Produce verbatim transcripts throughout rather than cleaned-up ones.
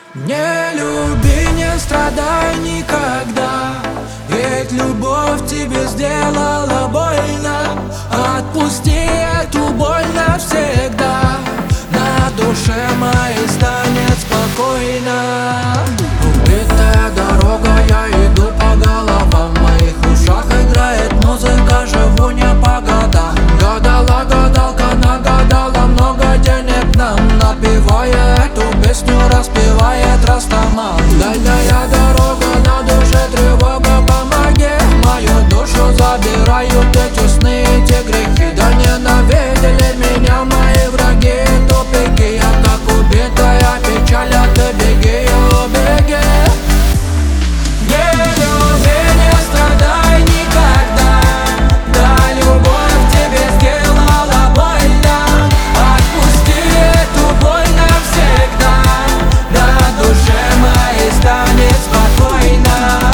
Не люби, не страдай никогда, ведь любовь тебе сделала больно. Отпусти эту боль навсегда, на душе моей станет спокойно. Убитая дорога, я иду по головам, в моих ушах играет музыка, живу не по годам. Гадала гадалка, нагадала много денег нам, напевая эту песню, распевает Растаман. Дальняя дорога, на душе тревога, помоги. Мою душу забирают эти сны, эти грехи. Да ненавидели меня мои враги, тупики. Я как убитая печаль, а ты беги, о, беги. Не люби, не страдай никогда, да любовь тебе сделала больно. Отпусти эту боль навсегда, на душе моей станет спокойно.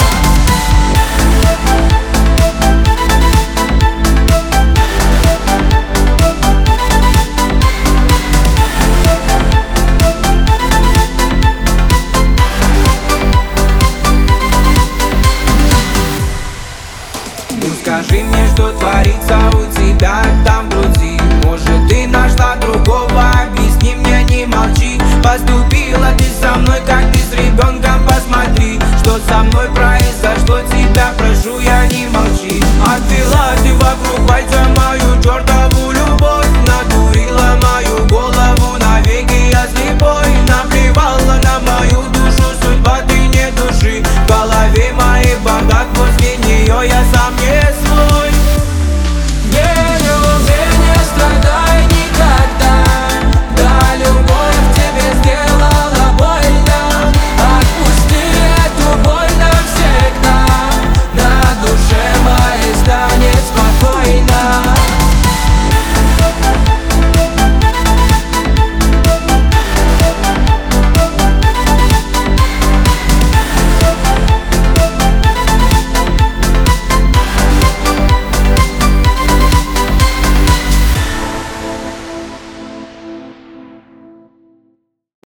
Ну скажи мне, что творится у тебя там в груди. Может, ты нашла другого, объясни мне, не молчи. Поступила ты со мной, как ты с ребенком, посмотри, что со мной произошло, тебя прошу, я не молчи. Обвела ты вокруг пальца мою чертову